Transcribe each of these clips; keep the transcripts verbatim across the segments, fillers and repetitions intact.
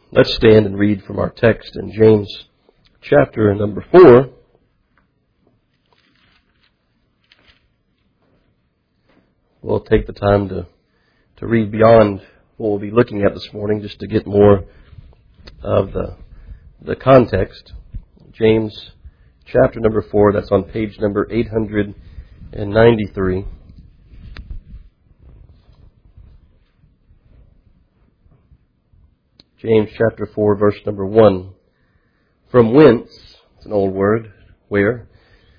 Let's stand and read from our text in James chapter number four. We'll take the time to, to read beyond what we'll be looking at this morning just to get more of the, the context. James chapter number four, that's on page number eight hundred ninety-three. James chapter four, verse number one. From whence, it's an old word, where,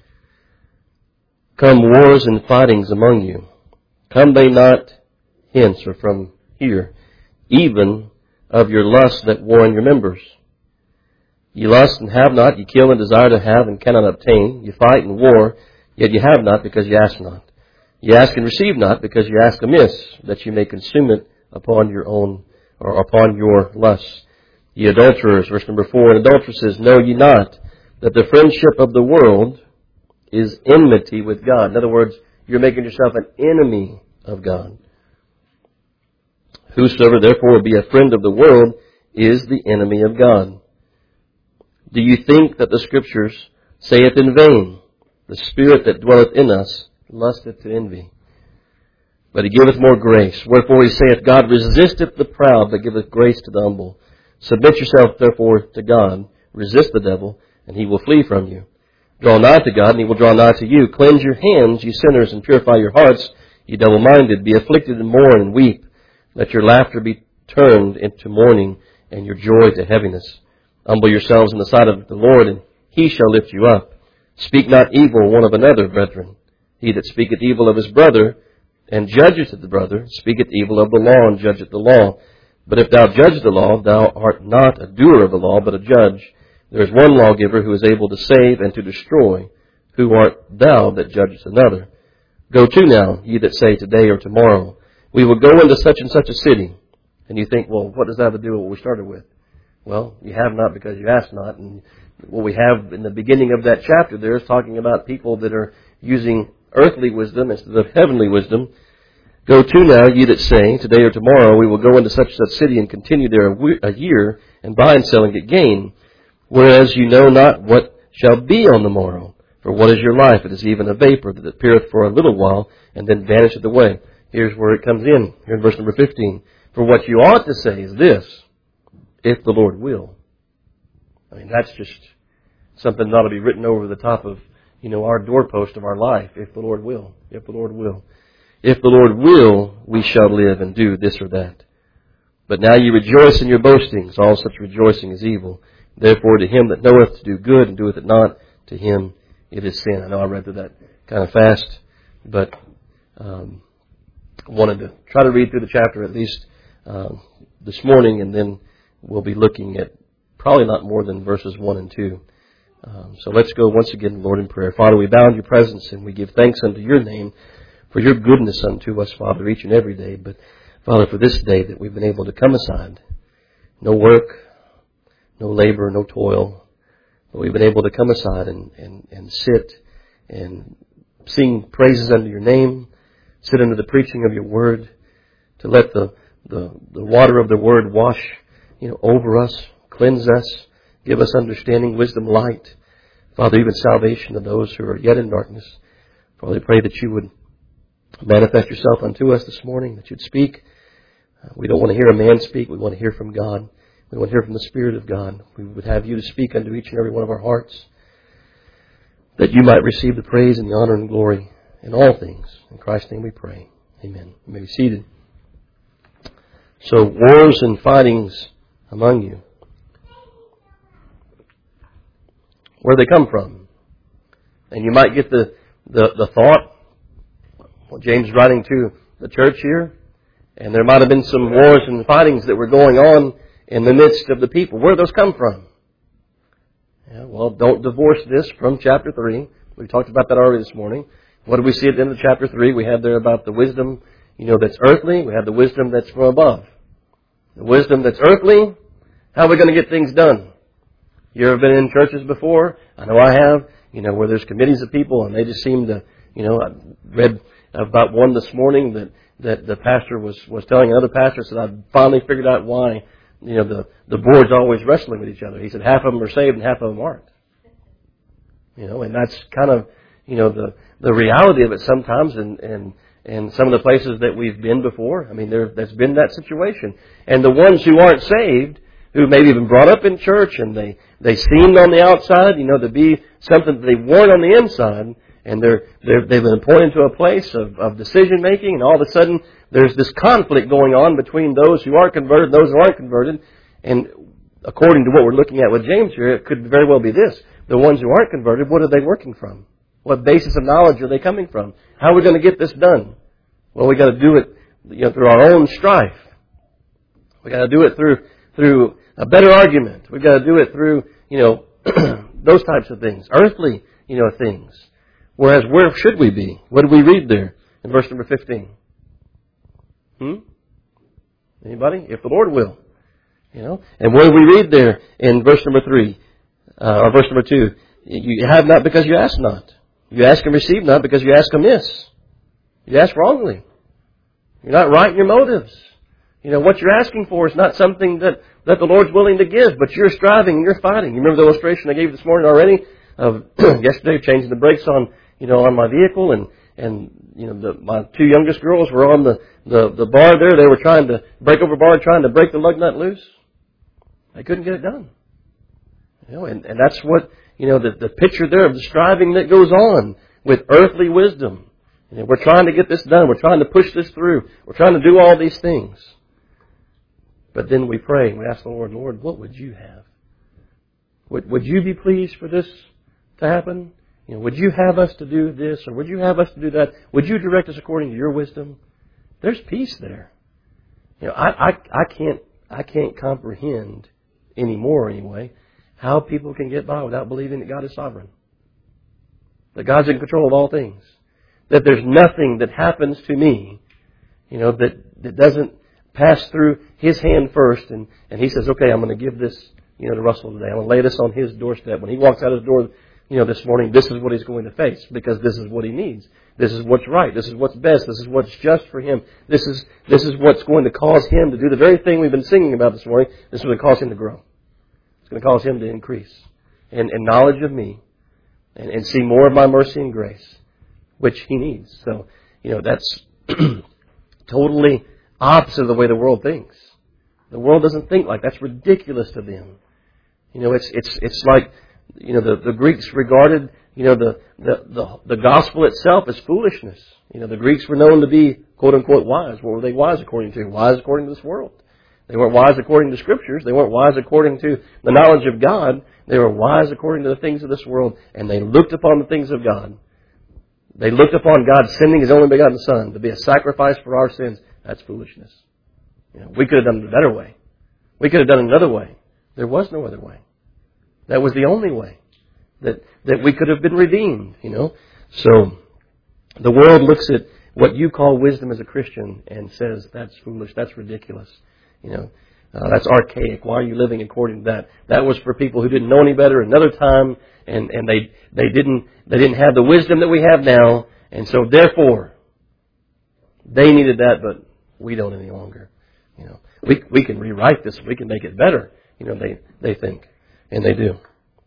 come wars and fightings among you. Come they not hence, or from here, even of your lust that war in your members. Ye lust and have not, ye kill and desire to have and cannot obtain. Ye fight and war, yet ye have not because ye ask not. Ye ask and receive not because ye ask amiss, that ye may consume it upon your own or upon your lusts. Ye adulterers, verse number four, and adulteresses, know ye not that the friendship of the world is enmity with God? In other words, you're making yourself an enemy of God. Whosoever therefore will be a friend of the world is the enemy of God. Do you think that the Scriptures saith in vain, the Spirit that dwelleth in us lusteth to envy? But he giveth more grace. Wherefore he saith, God resisteth the proud, but giveth grace to the humble. Submit yourself therefore to God. Resist the devil, and he will flee from you. Draw nigh to God, and he will draw nigh to you. Cleanse your hands, ye sinners, and purify your hearts, ye double-minded. Be afflicted and mourn and weep. Let your laughter be turned into mourning, and your joy to heaviness. Humble yourselves in the sight of the Lord, and he shall lift you up. Speak not evil one of another, brethren. He that speaketh evil of his brother, and judgeth the brother, speaketh evil of the law, and judgeth the law. But if thou judge the law, thou art not a doer of the law, but a judge. There is one lawgiver who is able to save and to destroy. Who art thou that judgest another? Go to now, ye that say today or tomorrow, we will go into such and such a city. And you think, well, what does that have to do with what we started with? Well, you have not because you ask not. And what we have in the beginning of that chapter there is talking about people that are using earthly wisdom instead of heavenly wisdom. Go to now, ye that say, today or tomorrow, we will go into such and such city and continue there a year, and buy and sell and get gain. Whereas you know not what shall be on the morrow. For what is your life? It is even a vapor that appeareth for a little while, and then vanisheth away. Here's where it comes in, here in verse number fifteen. For what you ought to say is this, if the Lord will. I mean, that's just something that ought to be written over the top of, you know, our doorpost of our life. If the Lord will. If the Lord will. If the Lord will, we shall live and do this or that. But now ye rejoice in your boastings. All such rejoicing is evil. Therefore to him that knoweth to do good and doeth it not, to him it is sin. I know I read through that kind of fast, but um, I wanted to try to read through the chapter at least um, this morning, and then we'll be looking at probably not more than verses one and two. Um, so let's go once again, Lord, in prayer. Father, we bow in your presence and we give thanks unto your name for your goodness unto us, Father, each and every day. But, Father, for this day that we've been able to come aside, no work, no labor, no toil, but we've been able to come aside and, and, and sit and sing praises unto your name, sit under the preaching of your word, to let the, the, the water of the word wash, you know, over us, cleanse us, give us understanding, wisdom, light. Father, even salvation to those who are yet in darkness. Father, I pray that you would manifest yourself unto us this morning, that you'd speak. Uh, we don't want to hear a man speak. We want to hear from God. We want to hear from the Spirit of God. We would have you to speak unto each and every one of our hearts, that you might receive the praise and the honor and glory in all things. In Christ's name we pray. Amen. You may be seated. So, wars and fightings among you. Where they come from. And you might get the, the, the thought, well, James is writing to the church here, and there might have been some wars and fightings that were going on in the midst of the people. Where do those come from? Yeah, well, don't divorce this from chapter three. We talked about that already this morning. What do we see at the end of chapter three? We have there about the wisdom, you know, that's earthly. We have the wisdom that's from above. The wisdom that's earthly, how are we going to get things done? You ever been in churches before? I know I have. You know, where there's committees of people and they just seem to, you know, I read about one this morning that, that the pastor was, was telling another pastor, said, I finally figured out why you know, the, the board's always wrestling with each other. He said half of them are saved and half of them aren't. You know, and that's kind of, you know, the, the reality of it sometimes, and, and, and some of the places that we've been before. I mean, there, there's been that situation. And the ones who aren't saved, who maybe have been brought up in church and they, they seemed on the outside, you know, to be something that they weren't on the inside, and they're, they're, they've been appointed to a place of, of decision making, and all of a sudden there's this conflict going on between those who are converted and those who aren't converted. And according to what we're looking at with James here, it could very well be this. The ones who aren't converted, what are they working from? What basis of knowledge are they coming from? How are we going to get this done? Well, we got to do it, you know, through our own strife. We got to do it through through a better argument. We've got to do it through, you know, those types of things, earthly, you know, things. Whereas, where should we be? What did we read there in verse number fifteen? Hmm? Anybody? If the Lord will, you know. And what did we read there in verse number three, uh, or verse number two? You have not because you ask not. You ask and receive not because you ask amiss. You ask wrongly. You're not right in your motives. You know, what you're asking for is not something that, that the Lord's willing to give, but you're striving and you're fighting. You remember the illustration I gave this morning already of yesterday changing the brakes on, you know, on my vehicle, and, and, you know, the, my two youngest girls were on the, the, the bar there. They were trying to break over bar, trying to break the lug nut loose. They couldn't get it done. You know, and, and that's what, you know, the, the picture there of the striving that goes on with earthly wisdom. You know, we're trying to get this done. We're trying to push this through. We're trying to do all these things. But then we pray and we ask the Lord, Lord, what would you have? Would, would you be pleased for this to happen? You know, would you have us to do this, or would you have us to do that? Would you direct us according to your wisdom? There's peace there. You know, I, I, I can't, I can't comprehend anymore anyway how people can get by without believing that God is sovereign. That God's in control of all things. That there's nothing that happens to me, you know, that, that doesn't pass through His hand first, and, and He says, okay, I'm going to give this, you know, to Russell today. I'm going to lay this on his doorstep. When he walks out his door, you know, this morning, this is what he's going to face, because this is what he needs. This is what's right. This is what's best. This is what's just for him. This is, this is what's going to cause him to do the very thing we've been singing about this morning. This is going to cause him to grow. It's going to cause him to increase in, in knowledge of me, and, and see more of my mercy and grace, which he needs. So, you know, that's totally opposite of the way the world thinks. The world doesn't think like that. That's ridiculous to them. You know, it's it's it's like, you know, the, the Greeks regarded, you know, the, the, the, the gospel itself as foolishness. You know, the Greeks were known to be, quote unquote, wise. What were they wise according to? Wise according to this world. They weren't wise according to Scriptures. They weren't wise according to the knowledge of God. They were wise according to the things of this world, and they looked upon the things of God. They looked upon God sending His only begotten Son to be a sacrifice for our sins. That's foolishness. You know, we could have done it a better way. We could have done it another way. There was no other way. That was the only way that, that we could have been redeemed, you know. So the world looks at what you call wisdom as a Christian and says, that's foolish, that's ridiculous. You know, uh, that's archaic. Why are you living according to that? That was for people who didn't know any better another time, and, and they, they didn't, they didn't have the wisdom that we have now, and so therefore they needed that, but we don't any longer. You know, we, we can rewrite this, we can make it better. You know, they, they think. And they do.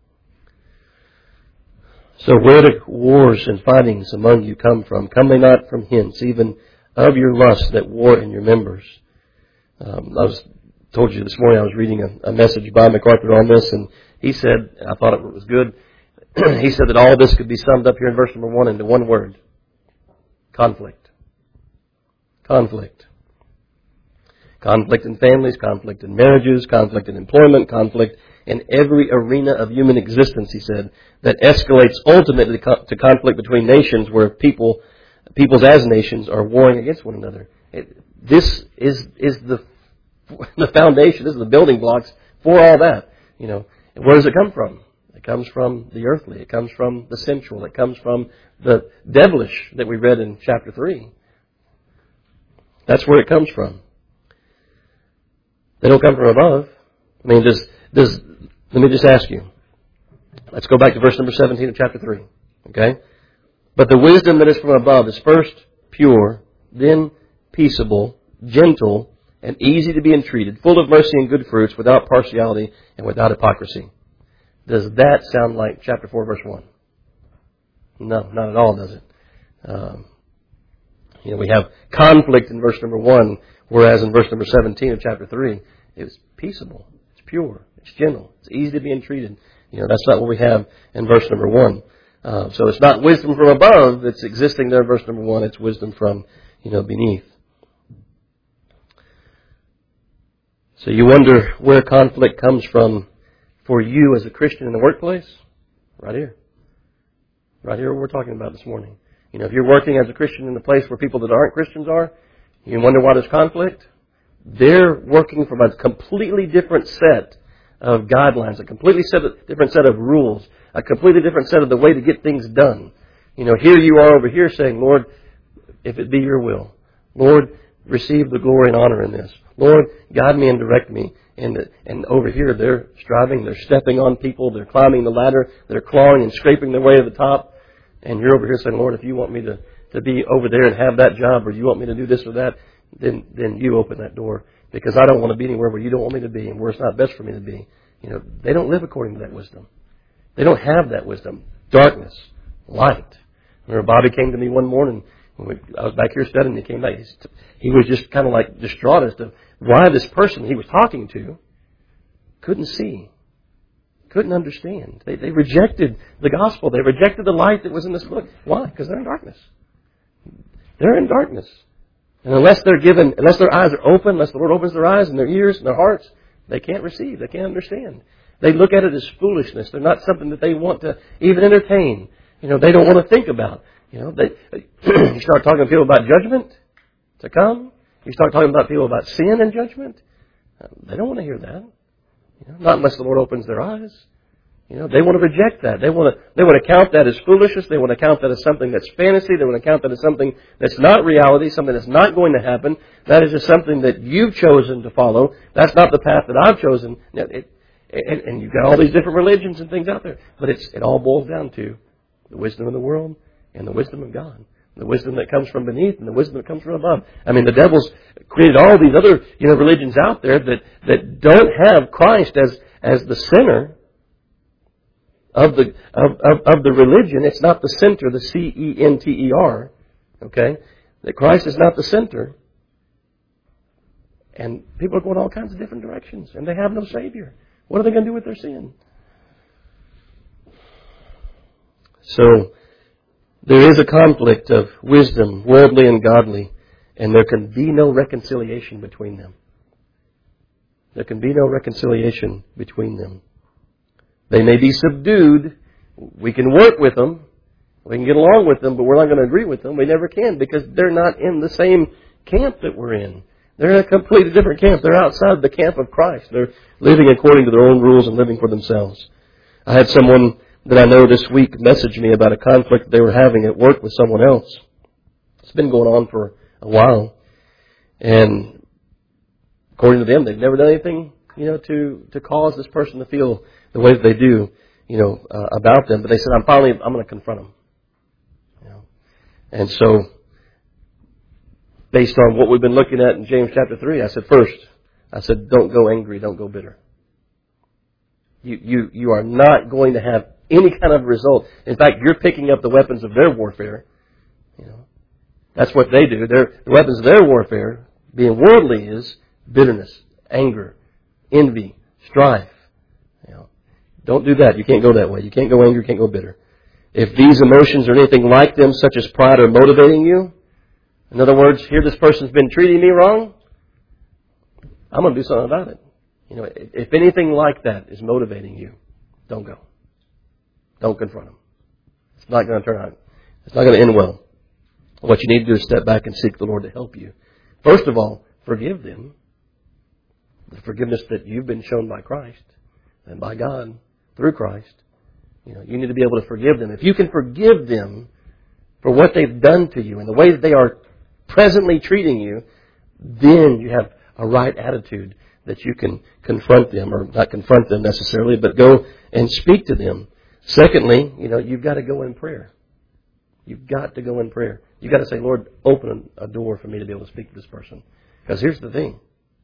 So where do wars and fightings among you come from? Come they not from hence, even of your lusts that war in your members? Um, I was told you this morning I was reading a, a message by MacArthur on this, and he said, and I thought it was good, he said that all of this could be summed up here in verse number one into one word. Conflict. Conflict. Conflict in families, conflict in marriages, conflict in employment, conflict in every arena of human existence, he said, that escalates ultimately to conflict between nations, where people, peoples as nations are warring against one another. It, this is is the the foundation. This is the building blocks for all that. You know, and where does it come from? It comes from the earthly. It comes from the sensual. It comes from the devilish that we read in chapter three. That's where it comes from. They don't come from above. I mean, does does let me just ask you. Let's go back to verse number seventeen of chapter three. Okay? But the wisdom that is from above is first pure, then peaceable, gentle, and easy to be entreated, full of mercy and good fruits, without partiality and without hypocrisy. Does that sound like chapter four, verse one? No, not at all, does it? Um, you know, we have conflict in verse number one, whereas in verse number seventeen of chapter three, it's peaceable, it's pure, it's gentle, it's easy to be entreated. You know, that's not what we have in verse number one. Uh, so it's not wisdom from above that's existing there in verse number one. It's wisdom from, you know, beneath. So you wonder where conflict comes from for you as a Christian in the workplace? Right here. Right here what we're talking about this morning. You know, if you're working as a Christian in the place where people that aren't Christians are, you wonder why there's conflict? They're working from a completely different set of guidelines, a completely set of, different set of rules, a completely different set of the way to get things done. You know, here you are over here saying, Lord, if it be your will, Lord, receive the glory and honor in this. Lord, guide me and direct me. And, and over here, they're striving, they're stepping on people, they're climbing the ladder, they're clawing and scraping their way to the top. And you're over here saying, Lord, if you want me to, to be over there and have that job, or you want me to do this or that, then, then you open that door. Because I don't want to be anywhere where you don't want me to be and where it's not best for me to be. You know, they don't live according to that wisdom. They don't have that wisdom. Darkness, light. Remember, Bobby came to me one morning. When we, I was back here studying. He came back. He's, he was just kind of like distraught as to why this person he was talking to couldn't see, couldn't understand. They, they rejected the gospel. They rejected the light that was in this book. Why? Because they're in darkness. They're in darkness. And unless they're given, unless their eyes are open, unless the Lord opens their eyes and their ears and their hearts, they can't receive. They can't understand. They look at it as foolishness. They're not something that they want to even entertain. You know, they don't want to think about. You know, they, you start talking to people about judgment to come. You start talking about people about sin and judgment. Uh, they don't want to hear that. You know, not unless the Lord opens their eyes. You know, they want to reject that. They want to, they want to count that as foolishness. They want to count that as something that's fantasy. They want to count that as something that's not reality, something that's not going to happen. That is just something that you've chosen to follow. That's not the path that I've chosen. It, and, and you've got all these different religions and things out there. But it's, it all boils down to the wisdom of the world and the wisdom of God. The wisdom that comes from beneath and the wisdom that comes from above. I mean, the devil's created all these other, you know, religions out there that, that don't have Christ as, as the center of the, of, of, of the religion. It's not the center, the C E N T E R. Okay? That Christ is not the center. And people are going all kinds of different directions. And they have no Savior. What are they going to do with their sin? So, there is a conflict of wisdom, worldly and godly, and there can be no reconciliation between them. There can be no reconciliation between them. They may be subdued. We can work with them. We can get along with them, but we're not going to agree with them. We never can because they're not in the same camp that we're in. They're in a completely different camp. They're outside the camp of Christ. They're living according to their own rules and living for themselves. I had someone that I know this week messaged me about a conflict they were having at work with someone else. It's been going on for a while. And according to them, they've never done anything, you know, to, to cause this person to feel the way that they do, you know, uh, about them. But they said, I'm finally, I'm going to confront them. You know? And so, based on what we've been looking at in James chapter three, I said, first, I said, don't go angry, don't go bitter. You, you, you are not going to have any kind of result. In fact, you're picking up the weapons of their warfare. You know, that's what they do. Their, the weapons of their warfare, being worldly, is bitterness, anger, envy, strife. You know, don't do that. You can't go that way. You can't go angry. You can't go bitter. If these emotions or anything like them, such as pride, are motivating you, in other words, here this person's been treating me wrong, I'm going to do something about it. You know, if anything like that is motivating you, don't go. Don't confront them. It's not going to turn out. It's not going to end well. What you need to do is step back and seek the Lord to help you. First of all, forgive them. The forgiveness that you've been shown by Christ and by God through Christ. You know, you need to be able to forgive them. If you can forgive them for what they've done to you and the way that they are presently treating you, then you have a right attitude that you can confront them, or not confront them necessarily, but go and speak to them. Secondly, you know, you've got to go in prayer. You've got to go in prayer. You've got to say, Lord, open a door for me to be able to speak to this person. Because here's the thing.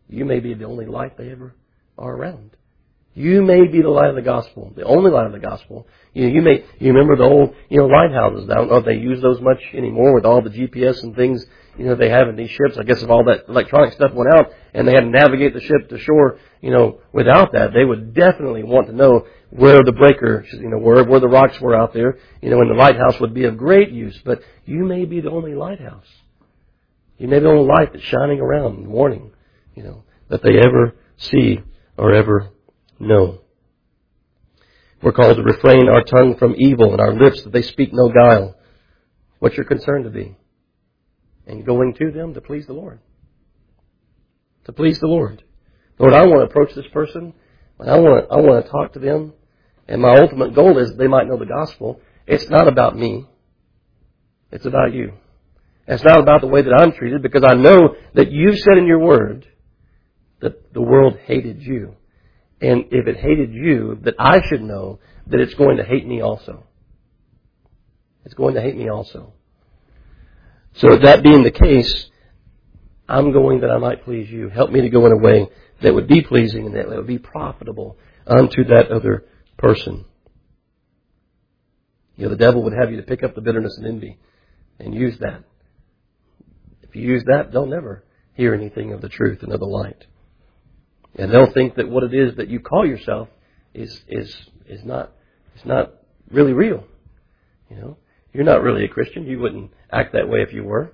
you may be the only light they ever are around. You may be the light of the gospel, the only light of the gospel. You know, you may, you remember the old, you know, lighthouses. I don't know if they use those much anymore with all the G P S and things, you know, they have in these ships. I guess if all that electronic stuff went out and they had to navigate the ship to shore, you know, without that, they would definitely want to know where the breaker, you know, where, where the rocks were out there, you know, and the lighthouse would be of great use. But you may be the only lighthouse. You may be the only light that's shining around in the morning, you know, that they ever see or ever know. We're called to refrain our tongue from evil and our lips that they speak no guile. What's your concern to be? And going to them to please the Lord. To please the Lord. Lord, I want to approach this person. I want to, I want to talk to them. And my ultimate goal is they might know the gospel. It's not about me. It's about you. It's not about the way that I'm treated, because I know that you've said in your word that the world hated you. And if it hated you, that I should know that it's going to hate me also. It's going to hate me also. So that being the case, I'm going that I might please you. Help me to go in a way that would be pleasing and that would be profitable unto that other person. You know, the devil would have you to pick up the bitterness and envy and use that. If you use that, they'll never hear anything of the truth and of the light. And they'll think that what it is that you call yourself is is is not is not really real. You know, you're not really a Christian. You wouldn't act that way if you were.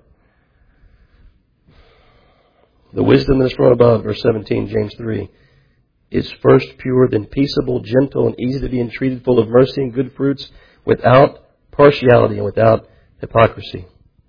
The wisdom that is from above, verse seventeen, James three, is first pure, then peaceable, gentle, and easy to be entreated, full of mercy and good fruits, without partiality and without hypocrisy.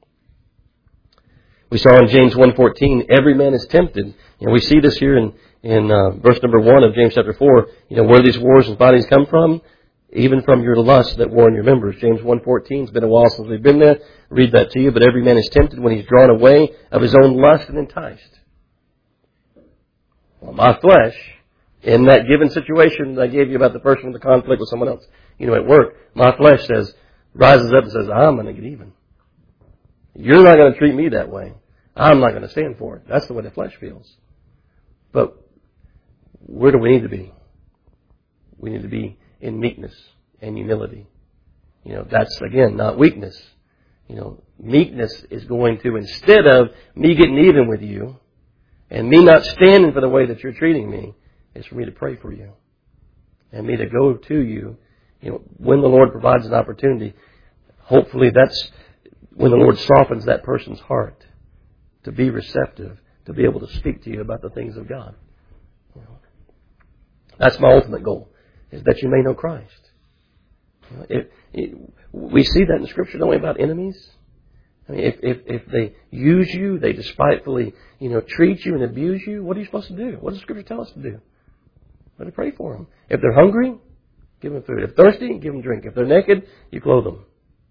We saw in James one fourteen, every man is tempted. And we see this here in In uh, verse number one of James chapter four, you know, where these wars and fightings come from, even from your lust that war in your members. James one fourteen, it's been a while since we've been there. Read that to you. But every man is tempted when he's drawn away of his own lust and enticed. Well, my flesh, in that given situation that I gave you about the person with the conflict with someone else, you know, at work, my flesh says, rises up and says, I'm going to get even. You're not going to treat me that way. I'm not going to stand for it. That's the way the flesh feels. But where do we need to be? We need to be in meekness and humility. You know, that's, again, not weakness. You know, meekness is going to, instead of me getting even with you and me not standing for the way that you're treating me, is for me to pray for you and me to go to you. You know, when the Lord provides an opportunity, hopefully that's when the Lord softens that person's heart to be receptive, to be able to speak to you about the things of God. You know, that's my ultimate goal, is that you may know Christ. You know, it, it, we see that in Scripture, don't we, about enemies? I mean, if, if, if they use you, they despitefully, you know, treat you and abuse you, what are you supposed to do? What does Scripture tell us to do? We're to pray for them. If they're hungry, give them food. If thirsty, give them drink. If they're naked, you clothe them.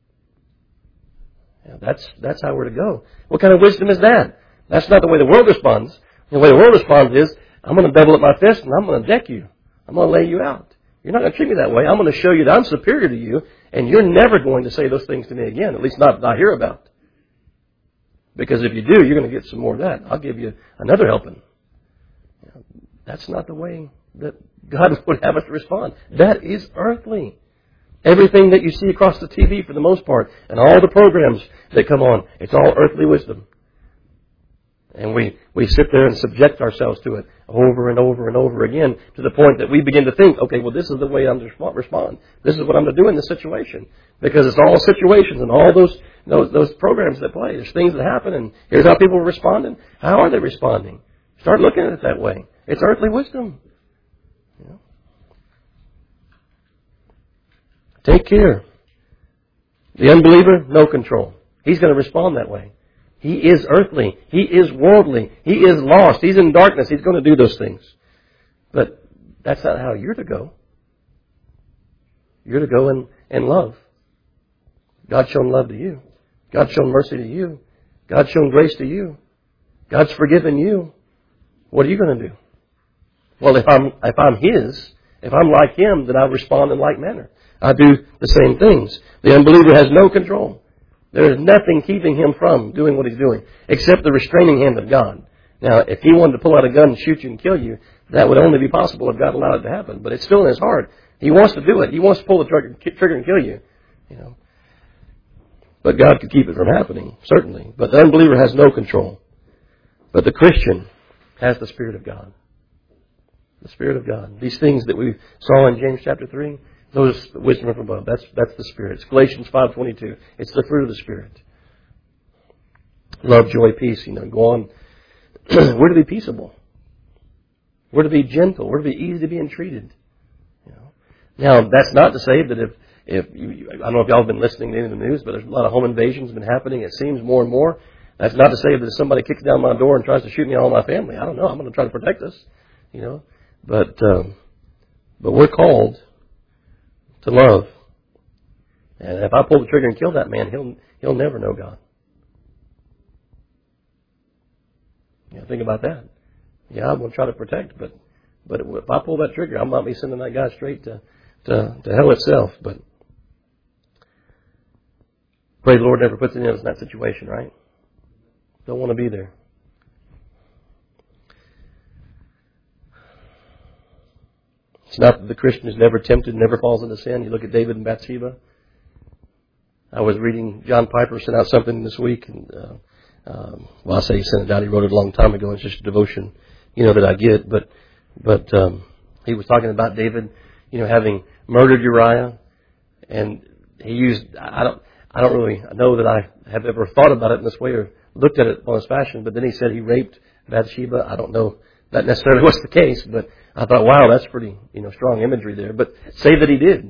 Yeah, that's that's how we're to go. What kind of wisdom is that? That's not the way the world responds. The way the world responds is, I'm going to double up my fist and I'm going to deck you. I'm going to lay you out. You're not going to treat me that way. I'm going to show you that I'm superior to you, and you're never going to say those things to me again, at least not that I hear about. Because if you do, you're going to get some more of that. I'll give you another helping. That's not the way that God would have us respond. That is earthly. Everything that you see across the T V, for the most part, and all the programs that come on, it's all earthly wisdom. And we, we sit there and subject ourselves to it over and over and over again, to the point that we begin to think, okay, well, this is the way I'm to respond. This is what I'm to do in this situation. Because it's all situations and all those, those, those programs that play. There's things that happen, and here's how people are responding. How are they responding? Start looking at it that way. It's earthly wisdom. You know? Take care. The unbeliever, no control. He's going to respond that way. He is earthly. He is worldly. He is lost. He's in darkness. He's going to do those things. But that's not how you're to go. You're to go in, in love. God's shown love to you. God's shown mercy to you. God's shown grace to you. God's forgiven you. What are you going to do? Well, if I'm, if I'm His, if I'm like Him, then I respond in like manner. I do the same things. The unbeliever has no control. There is nothing keeping him from doing what he's doing, except the restraining hand of God. Now, if he wanted to pull out a gun and shoot you and kill you, that would only be possible if God allowed it to happen. But it's still in his heart. He wants to do it. He wants to pull the trigger, trigger and kill you. You know. But God could keep it from happening, certainly. But the unbeliever has no control. But the Christian has the Spirit of God. The Spirit of God. These things that we saw in James chapter three, those wisdom from above. That's that's the Spirit. It's Galatians five twenty-two. It's the fruit of the Spirit. Love, joy, peace. You know, go on. We're to be peaceable. We're to be gentle. We're to be easy to be entreated. You know. Now, that's not to say that if if you, I don't know if y'all have been listening to any of the news, but there's a lot of home invasions been happening. It seems more and more. That's not to say that if somebody kicks down my door and tries to shoot me and all my family, I don't know. I'm going to try to protect us. You know. But um, but we're called to love. And if I pull the trigger and kill that man, he'll he'll never know God. You know, think about that. Yeah, I'm going to try to protect, but but if I pull that trigger, I might be sending that guy straight to to, to hell itself. But pray the Lord never puts any of us in that situation, right? Don't want to be there. It's not that the Christian is never tempted, never falls into sin. You look at David and Bathsheba. I was reading, John Piper sent out something this week. And, uh, um, well, I say he sent it out. He wrote it a long time ago. It's just a devotion, you know, that I get. But but um, he was talking about David, you know, having murdered Uriah. And he used, I don't, I don't really know that I have ever thought about it in this way or looked at it on this fashion. But then he said he raped Bathsheba. I don't know that necessarily was the case, but I thought, wow, that's pretty, you know, strong imagery there. But say that he did.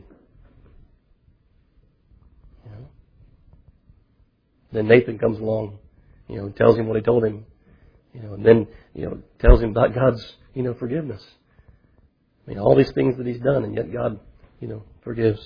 You know? Then Nathan comes along, you know, tells him what he told him, you know, and then, you know, tells him about God's, you know, forgiveness. I mean, all these things that he's done, and yet God, you know, forgives.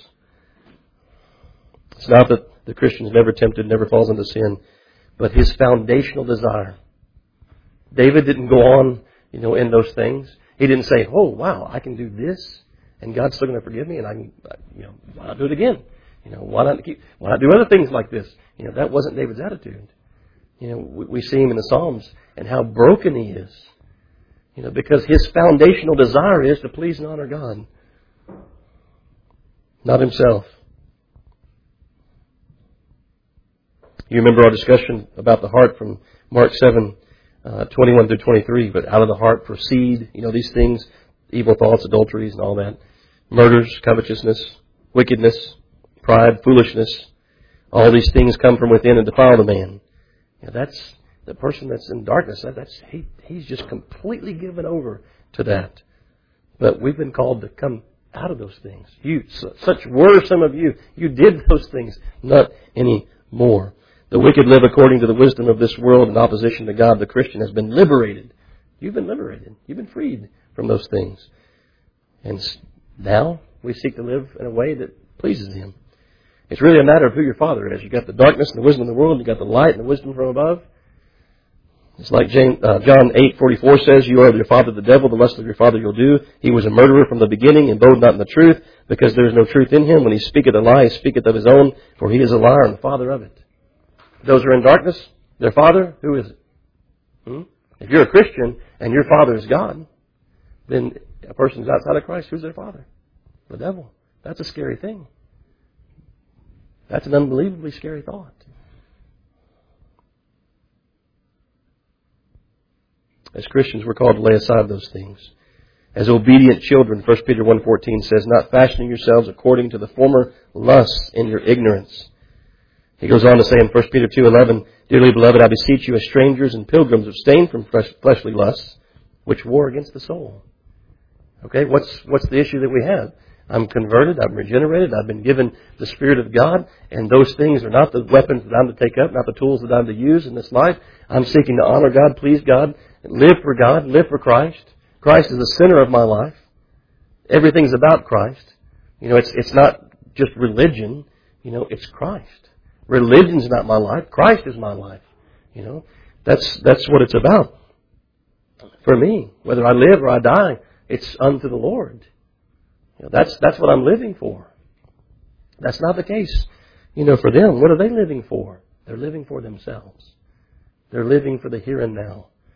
It's not that the Christian is never tempted, never falls into sin, but his foundational desire. David didn't go on, you know, in those things. He didn't say, oh, wow, I can do this, and God's still going to forgive me, and I can, you know, why not do it again? You know, why not keep, why not do other things like this? You know, that wasn't David's attitude. You know, we, we see him in the Psalms and how broken he is. You know, because his foundational desire is to please and honor God, not himself. You remember our discussion about the heart from Mark seven, uh, twenty-one through twenty-three, but out of the heart proceed, you know, these things, evil thoughts, adulteries and all that, murders, covetousness, wickedness, pride, foolishness. All these things come from within and defile the man. You know, that's the person that's in darkness. That's he, he's just completely given over to that. But we've been called to come out of those things. You, such were some of you. You did those things, not anymore. The wicked live according to the wisdom of this world in opposition to God. The Christian has been liberated. You've been liberated. You've been freed from those things. And now we seek to live in a way that pleases Him. It's really a matter of who your Father is. You've got the darkness and the wisdom of the world. You've got the light and the wisdom from above. It's like James, uh, John eight forty-four says, you are of your father the devil, the lust of your father you'll do. He was a murderer from the beginning, and abode not in the truth, because there is no truth in him. When he speaketh a lie, he speaketh of his own, for he is a liar and the father of it. Those who are in darkness, their father, who is it? Hmm? If you're a Christian and your father is God, then a person who's outside of Christ, who's their father? The devil. That's a scary thing. That's an unbelievably scary thought. As Christians, we're called to lay aside those things. As obedient children, First Peter one fourteen says, not fashioning yourselves according to the former lusts in your ignorance. He goes on to say in First Peter two eleven, dearly beloved, I beseech you as strangers and pilgrims abstain from fleshly lusts, which war against the soul. Okay, what's what's the issue that we have? I'm converted, I'm regenerated, I've been given the Spirit of God, and those things are not the weapons that I'm to take up, not the tools that I'm to use in this life. I'm seeking to honor God, please God, live for God, live for Christ. Christ is the center of my life. Everything's about Christ. You know, it's it's not just religion, you know, it's Christ. Religion's not my life, Christ is my life. You know, that's that's what it's about. For me, whether I live or I die, it's unto the Lord. You know, that's that's what I'm living for. That's not the case, you know, for them. What are they living for? They're living for themselves. They're living for the here and now.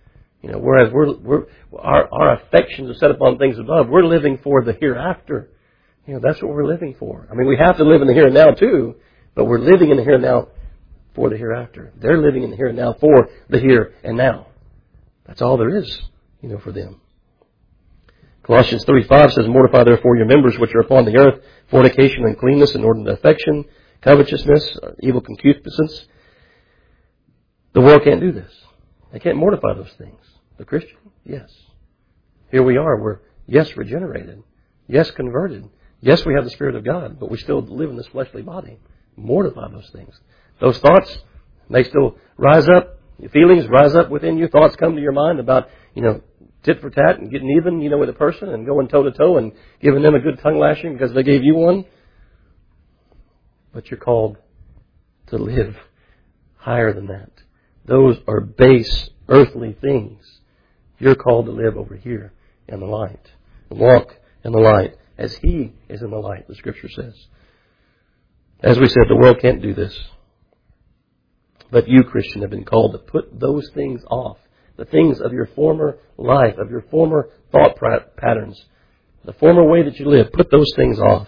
You know, whereas we're, we're, our, our affections are set upon things above. We're living for the hereafter. You know, that's what we're living for. I mean, we have to live in the here and now too, but we're living in the here and now for the hereafter. They're living in the here and now for the here and now. That's all there is, you know, for them. Colossians three five says, mortify therefore your members which are upon the earth, fornication, uncleanness, inordinate affection, covetousness, evil concupiscence. The world can't do this. They can't mortify those things. The Christian, yes. Here we are. We're, yes, regenerated. Yes, converted. Yes, we have the Spirit of God, but we still live in this fleshly body. Mortify those things. Those thoughts, they still rise up. Your feelings rise up within you. Thoughts come to your mind about, you know, tit for tat and getting even, you know, with a person and going toe to toe and giving them a good tongue lashing because they gave you one. But you're called to live higher than that. Those are base earthly things. You're called to live over here in the light. Walk in the light as He is in the light, the Scripture says. As we said, the world can't do this. But you, Christian, have been called to put those things off. The things of your former life, of your former thought patterns, the former way that you live, put those things off.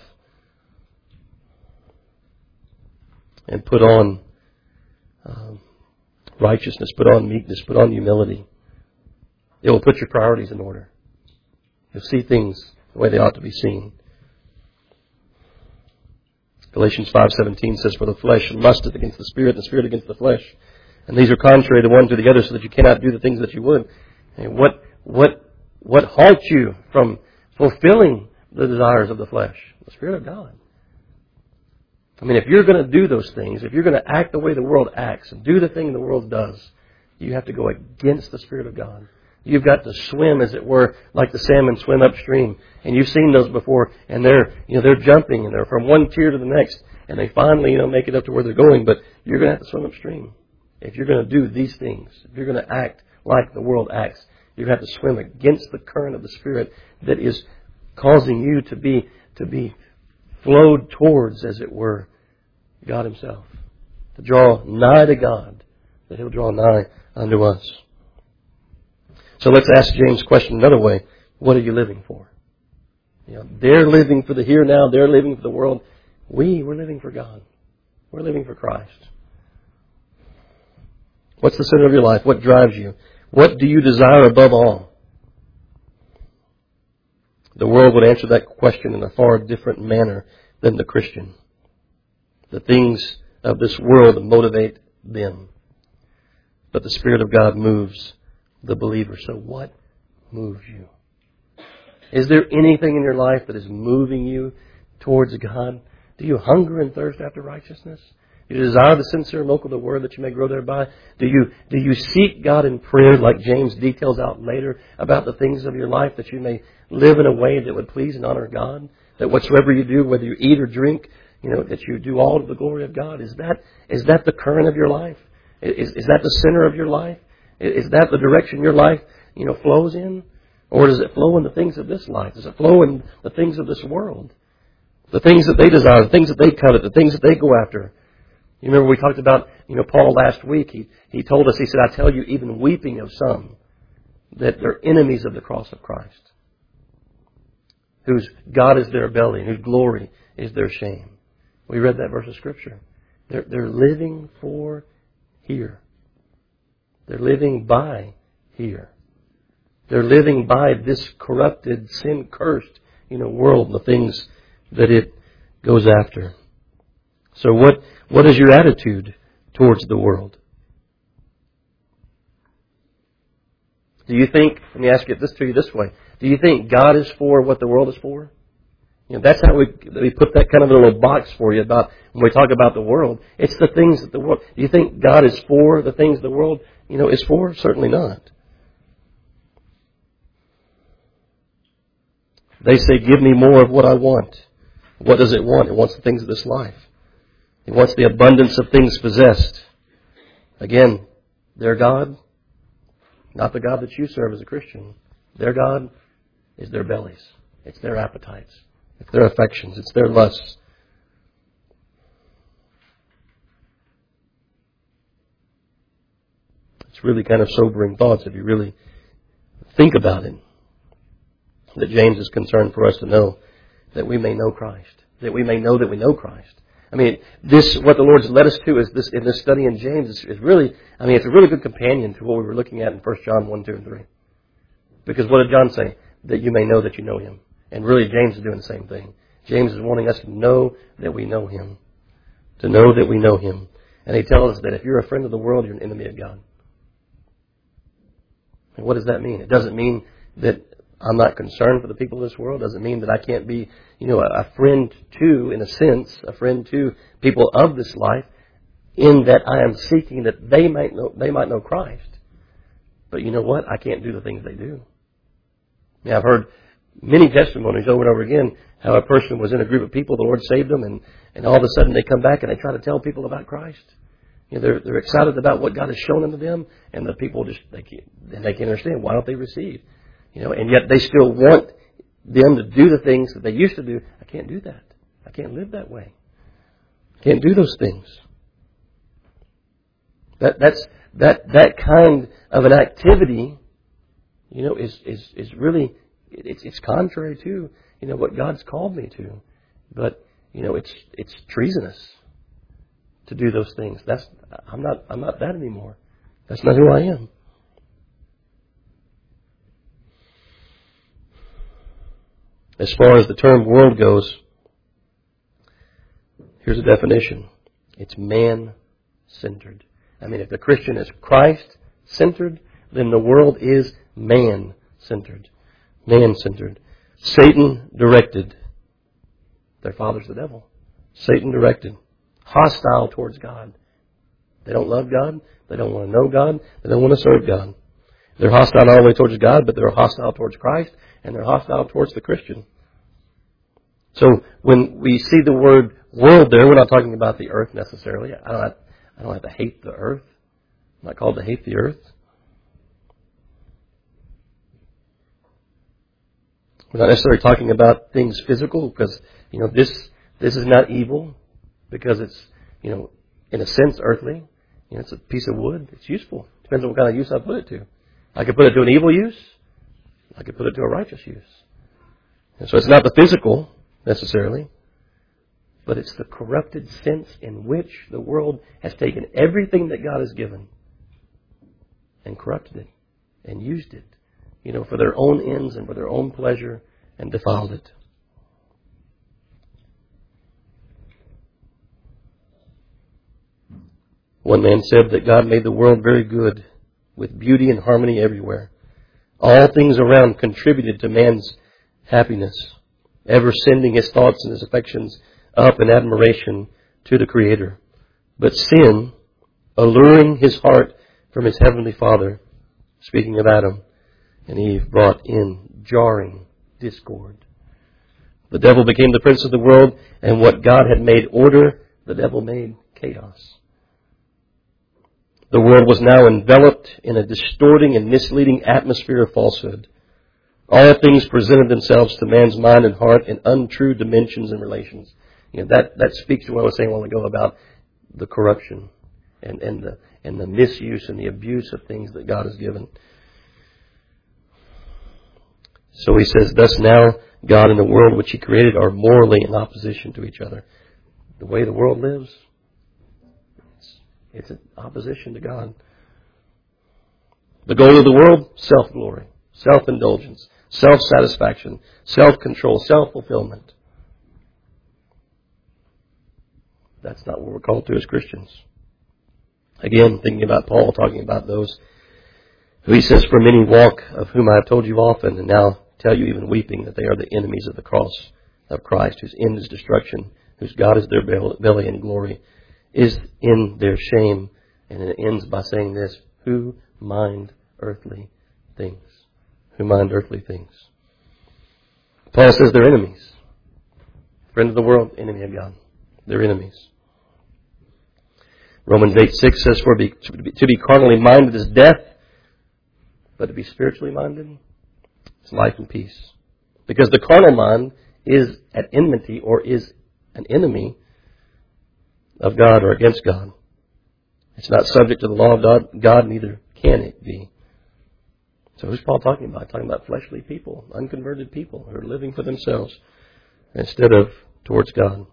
And put on um, righteousness, put on meekness, put on humility. It will put your priorities in order. You'll see things the way they ought to be seen. Galatians five seventeen says, for the flesh lusteth against the Spirit, and the Spirit against the flesh. And these are contrary the one to the other, so that you cannot do the things that you would. And what, what, what halts you from fulfilling the desires of the flesh? The Spirit of God. I mean, if you're going to do those things, if you're going to act the way the world acts, and do the thing the world does, you have to go against the Spirit of God. You've got to swim, as it were, like the salmon swim upstream. And you've seen those before, and they're, you know, they're jumping, and they're from one tier to the next, and they finally, you know, make it up to where they're going, but you're going to have to swim upstream. If you're going to do these things, if you're going to act like the world acts, you're going to have to swim against the current of the Spirit that is causing you to be, to be flowed towards, as it were, God Himself. To draw nigh to God, that He'll draw nigh unto us. So let's ask James' question another way. What are you living for? You know, they're living for the here now. They're living for the world. We, we're living for God. We're living for Christ. What's the center of your life? What drives you? What do you desire above all? The world would answer that question in a far different manner than the Christian. The things of this world motivate them. But the Spirit of God moves the believer. So what moves you? Is there anything in your life that is moving you towards God? Do you hunger and thirst after righteousness? Do you desire the sincere milk of the Word that you may grow thereby? Do you, do you seek God in prayer, like James details out later, about the things of your life, that you may live in a way that would please and honor God? That whatsoever you do, whether you eat or drink, you know, that you do all to the glory of God? Is that, is that the current of your life? Is, is that the center of your life? Is that the direction your life, you know, flows in? Or does it flow in the things of this life? Does it flow in the things of this world? The things that they desire, the things that they covet, the things that they go after. You remember we talked about, you know, Paul last week. He, he told us, he said, I tell you, even weeping of some, that they're enemies of the cross of Christ. Whose God is their belly and whose glory is their shame. We read that verse of Scripture. They're, they're living for here. They're living by here. They're living by this corrupted, sin-cursed, you know, world, the things that it goes after. So what, what is your attitude towards the world? Do you think, let me ask it this to you this way, do you think God is for what the world is for? You know, that's how we, we put that kind of a little box for you about when we talk about the world. It's the things that the world, do you think God is for the things the world, you know, is for? Certainly not. They say, give me more of what I want. What does it want? It wants the things of this life. It wants the abundance of things possessed. Again, their God, not the God that you serve as a Christian. Their God is their bellies. It's their appetites. It's their affections. It's their lusts. It's really kind of sobering thoughts if you really Think about it. That James is concerned for us to know that we may know Christ. That we may know that we know Christ. I mean, this, what the Lord's led us to is this, in this study in James is, is really, I mean, it's a really good companion to what we were looking at in First John one, two, and three. Because what did John say? That you may know that you know Him. And really James is doing the same thing. James is wanting us to know that we know Him. To know that we know Him. And he tells us that if you're a friend of the world, you're an enemy of God. And what does that mean? It doesn't mean that I'm not concerned for the people of this world. It doesn't mean that I can't be, you know, a friend to, in a sense, a friend to people of this life, in that I am seeking that they might know, they might know Christ. But you know what? I can't do the things they do. Now, I've heard many testimonies over and over again how a person was in a group of people, the Lord saved them, and, and all of a sudden they come back and they try to tell people about Christ. You know, they're, they're excited about what God has shown unto them, and the people just, they can't, and they can't understand, why don't they receive? You know, and yet they still want them to do the things that they used to do. I can't do that. I can't live that way. I can't do those things. That, that's, that, that kind of an activity, you know, is, is, is really, it's, it's contrary to, you know, what God's called me to. But, you know, it's, it's treasonous to do those things. That's, I'm not, I'm not that anymore. That's not who I am. As far as the term world goes, here's a definition. It's man-centered. I mean, if the Christian is Christ-centered, then the world is man-centered. Man-centered. Satan-directed. Their father's the devil. Satan-directed. Hostile towards God. They don't love God. They don't want to know God. They don't want to serve God. They're hostile not only towards God, but they're hostile towards Christ, and they're hostile towards the Christian. So when we see the word world there, we're not talking about the earth necessarily. I don't have, I don't have to hate the earth. I'm not called to hate the earth. We're not necessarily talking about things physical, because, you know, this this is not evil, because it's, you know, in a sense earthly. You know, it's a piece of wood. It's useful. Depends on what kind of use I put it to. I could put it to an evil use. I could put it to a righteous use. And so it's not the physical necessarily, but it's the corrupted sense in which the world has taken everything that God has given and corrupted it and used it, you know, for their own ends and for their own pleasure, and defiled it. One man said that God made the world very good, with beauty and harmony everywhere. All things around contributed to man's happiness, ever sending his thoughts and his affections up in admiration to the Creator. But sin, alluring his heart from his heavenly Father, speaking of Adam and Eve, brought in jarring discord. The devil became the prince of the world, and what God had made order, the devil made chaos. The world was now enveloped in a distorting and misleading atmosphere of falsehood. All things presented themselves to man's mind and heart in untrue dimensions and relations. You know, that, that speaks to what I was saying a while ago about the corruption and, and the and the misuse and the abuse of things that God has given. So he says, thus now God and the world which He created are morally in opposition to each other. The way the world lives, it's, it's in opposition to God. The goal of the world, self-glory, self-indulgence, self-satisfaction, self-control, self-fulfillment. That's not what we're called to as Christians. Again, thinking about Paul, talking about those who he says, for many walk, of whom I have told you often, and now tell you even weeping, that they are the enemies of the cross of Christ, whose end is destruction, whose God is their belly, and glory is in their shame. And it ends by saying this, who mind earthly things. Who mind earthly things. Paul says they're enemies. Friend of the world, enemy of God. They're enemies. Romans eight six says, for be, to be carnally minded is death, but to be spiritually minded is life and peace. Because the carnal mind is at enmity, or is an enemy of God or against God. It's not subject to the law of God, neither can it be. So who's Paul talking about? Talking about fleshly people, unconverted people who are living for themselves instead of towards God.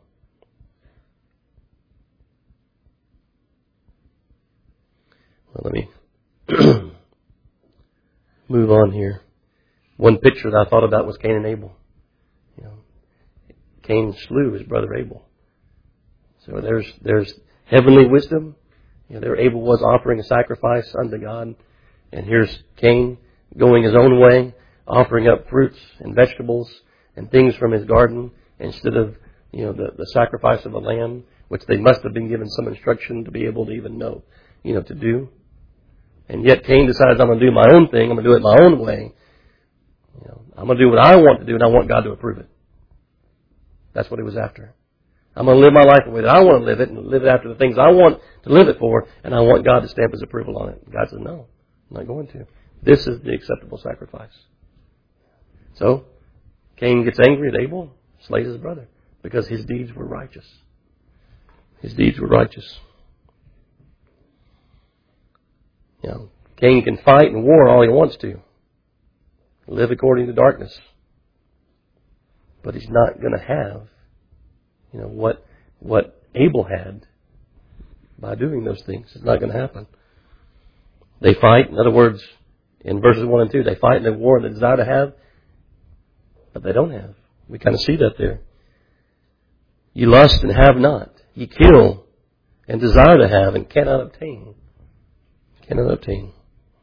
Well, let me move on here. One picture that I thought about was Cain and Abel. You know, Cain slew his brother Abel. So there's there's heavenly wisdom. You know, there Abel was offering a sacrifice unto God, and here's Cain going his own way, offering up fruits and vegetables and things from his garden instead of, you know, the, the sacrifice of a lamb, which they must have been given some instruction to be able to even know, you know, to do. And yet Cain decides, I'm going to do my own thing. I'm going to do it my own way. You know, I'm going to do what I want to do, and I want God to approve it. That's what he was after. I'm going to live my life the way that I want to live it, and live it after the things I want to live it for, and I want God to stamp His approval on it. God says, no, I'm not going to. This is the acceptable sacrifice. So, Cain gets angry at Abel, slays his brother, because his deeds were righteous. His deeds were righteous. You know, Cain can fight and war all he wants to. Live according to darkness. But he's not going to have, you know, what what Abel had by doing those things. It's not going to happen. They fight. In other words, in verses one and two, they fight and they war and they desire to have, but they don't have. We kind of see that there. You lust and have not. You kill and desire to have and cannot obtain. Cannot obtain.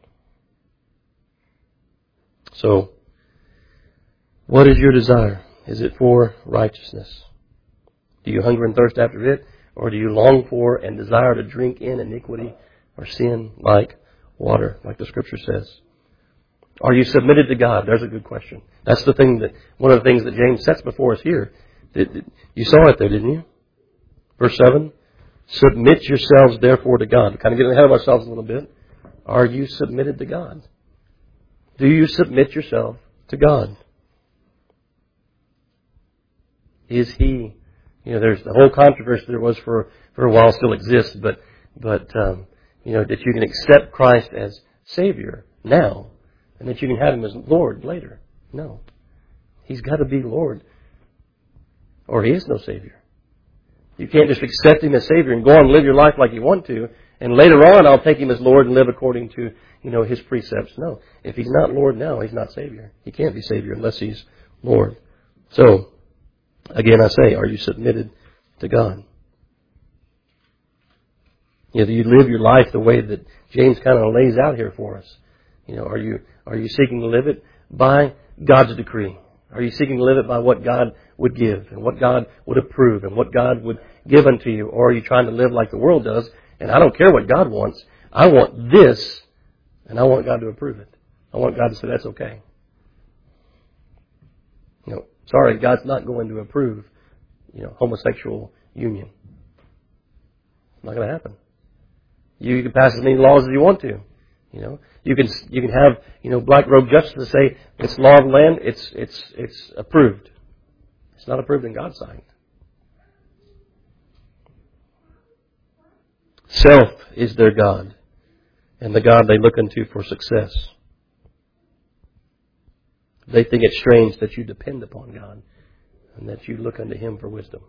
So, what is your desire? Is it for righteousness? Do you hunger and thirst after it? Or do you long for and desire to drink in iniquity or sin like water, like the Scripture says? Are you submitted to God? There's a good question. That's the thing that, one of the things that James sets before us here. You saw it there, didn't you? Verse seven. Submit yourselves therefore to God. We're kind of getting ahead of ourselves a little bit. Are you submitted to God? Do you submit yourself to God? Is He, you know, there's the whole controversy there was for, for a while still exists, but, but, um, you know, that you can accept Christ as Savior now, and that you can have Him as Lord later. No. He's got to be Lord, or He is no Savior. You can't just accept Him as Savior and go on and live your life like you want to, and later on I'll take Him as Lord and live according to, you know, His precepts. No. If He's not Lord now, He's not Savior. He can't be Savior unless He's Lord. So, again I say, are you submitted to God? You know, do you live your life the way that James kind of lays out here for us? You know, are you are you seeking to live it by God's decree? Are you seeking to live it by what God would give and what God would approve and what God would give unto you? Or are you trying to live like the world does? And I don't care what God wants. I want this, and I want God to approve it. I want God to say that's okay. You know, sorry, God's not going to approve, you know, homosexual union. It's not going to happen. You can pass as many laws as you want to. You know, you can you can have, you know, black robe justice say it's law of the land. It's it's it's approved. It's not approved in God's sight. Self is their God, and the God they look unto for success. They think it's strange that you depend upon God and that you look unto Him for wisdom.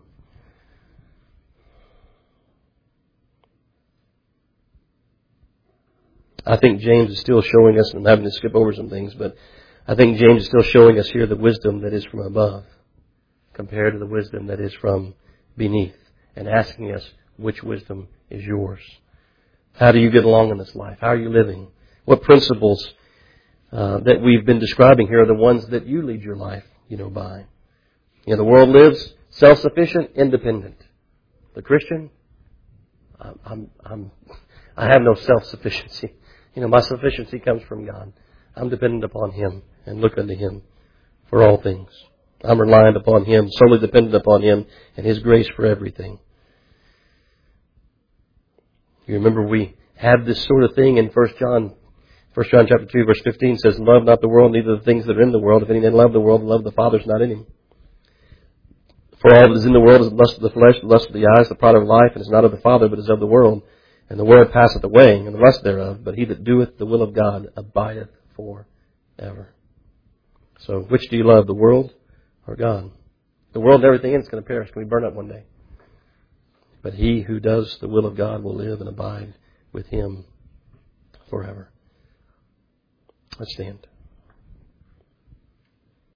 I think James is still showing us, and I'm having to skip over some things, but I think James is still showing us here the wisdom that is from above compared to the wisdom that is from beneath, and asking us which wisdom is yours. How do you get along in this life? How are you living? What principles uh, that we've been describing here are the ones that you lead your life, you know, by. You know, the world lives self-sufficient, independent. The Christian, I'm, I'm, I'm I have no self-sufficiency. You know, my sufficiency comes from God. I'm dependent upon Him and look unto Him for all things. I'm reliant upon Him, solely dependent upon Him and His grace for everything. You remember we have this sort of thing in First John, First John chapter two, verse fifteen says, love not the world, neither the things that are in the world. If any man love the world, the love of the Father is not in him. For all that is in the world is the lust of the flesh, the lust of the eyes, the pride of life, and is not of the Father, but is of the world. And the world passeth away, and the lust thereof, but he that doeth the will of God abideth for ever. So, which do you love, the world or God? The world and everything in it's going to perish, going to be burned up one day. But he who does the will of God will live and abide with Him forever. Let's stand.